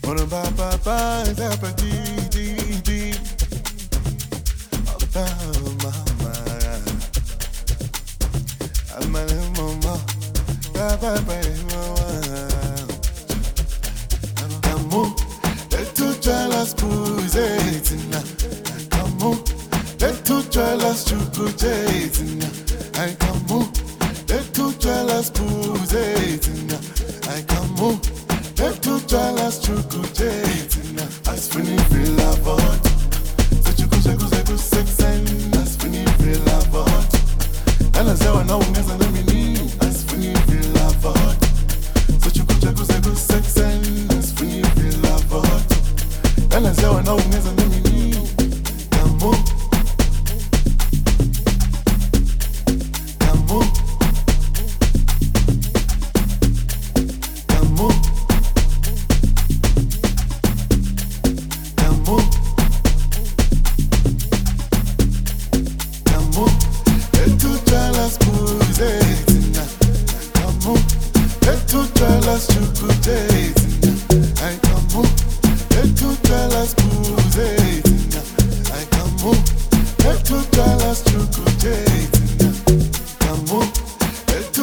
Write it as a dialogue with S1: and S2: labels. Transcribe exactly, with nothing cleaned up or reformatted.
S1: Ora ba ba ba za pa di di di. Ba ma ma. Amale mama. Ba ba ba mama. Amo, let tu jealous puzetina. Amo, let tu jealous chukujetina. I come on, let tu jealous puzetina. I come on. Let two dollars to go dating. As for you feel about, so you go, you go, you go, sex and as for you feel about. And as I know, as I know me, as for you feel about, so you go, you go, you go, sex and as for you feel about. And as I know, as I know me, come on, come on, come on. Move.